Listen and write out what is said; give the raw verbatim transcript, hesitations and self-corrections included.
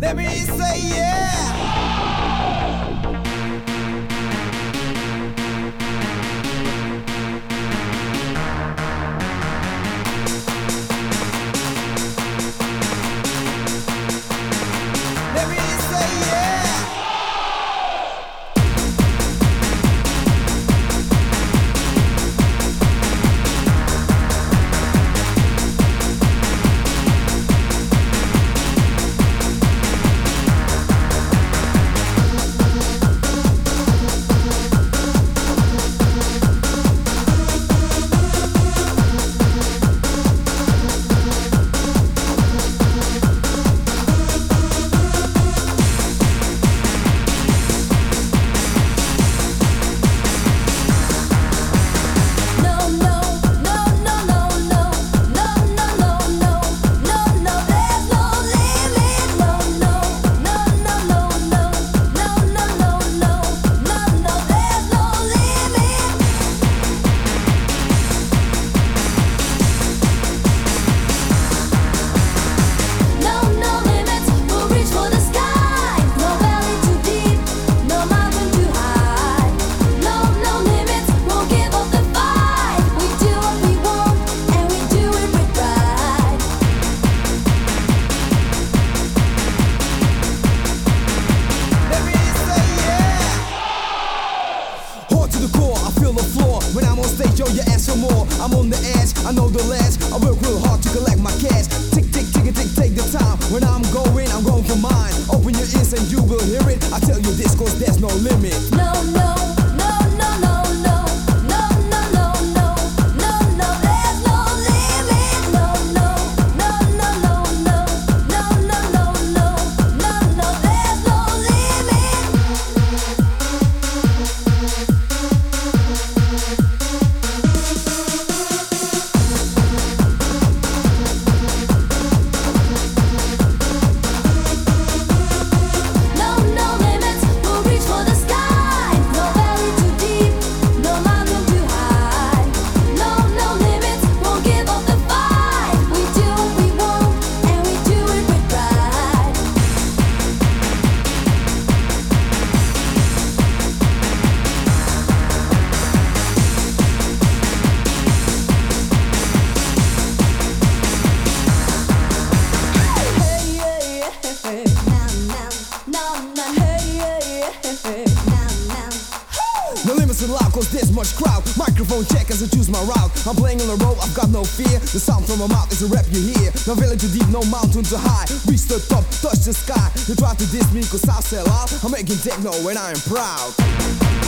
Let me say yeah. Let me say yeah. When I'm on stage, yo, you ask for more. I'm on the edge, I know the ledge. I work real hard to collect my cash. Tick, tick, tick, tick, take the time. When I'm going, I'm going for mine. Open your ears and you will hear it. I tell you this, cause there's no limit. No, no, no, no, no, no. No, no, no, no. No, no, there's no limit. No, no, no, no, no, no. No, no, no, no. No, no, there's no limit. No limits in life cause there's much crowd. Microphone check as I choose my route. I'm playing on the road, I've got no fear. The sound from my mouth is a rap you hear. No valley too deep, no mountain too high. Reach the top, touch the sky. You try to diss me cause I sell out. I'm making techno and I am proud.